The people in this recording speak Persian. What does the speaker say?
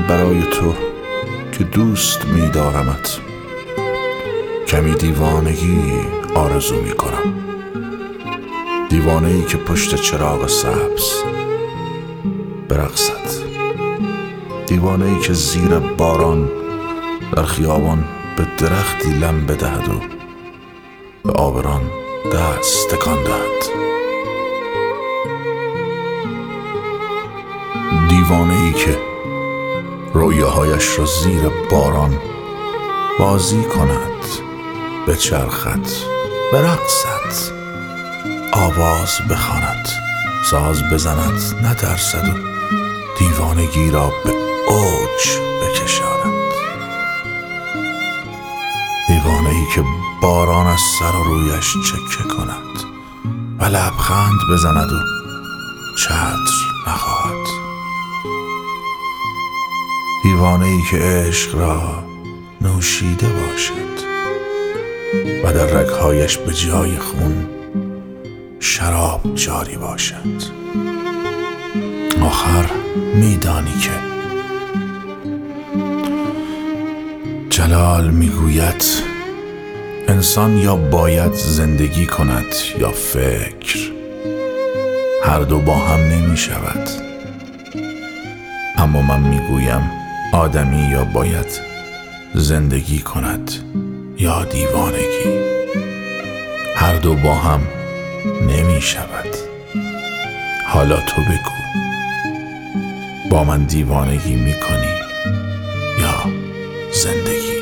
برای تو که دوست می دارمت، کمی دیوانگی آرزو می کنم. دیوانه ای که پشت چراغ سبز برقصد، دیوانه ای که زیر باران در خیابان به درختی لم بدهد و به آبران دست تکان دهد. دیوانه ای که رویاهایش را زیر باران بازی کند، بچرخد، برقصد، آواز بخواند، ساز بزند، نترسد و دیوانگی را به اوج بکشاند. دیوانه ای که باران از سر و رویش چکه کند و لبخند بزند و چتر نخواهد. دیوانه ای که عشق را نوشیده باشد و در رگهایش به جای خون شراب جاری باشد. آخر میدانی که جلال میگوید انسان یا باید زندگی کند یا فکر، هر دو با هم نمی شود. اما من میگویم آدمی یا باید زندگی کند یا دیوانگی، هر دو با هم نمی شود. حالا تو بگو، با من دیوانگی میکنی یا زندگی؟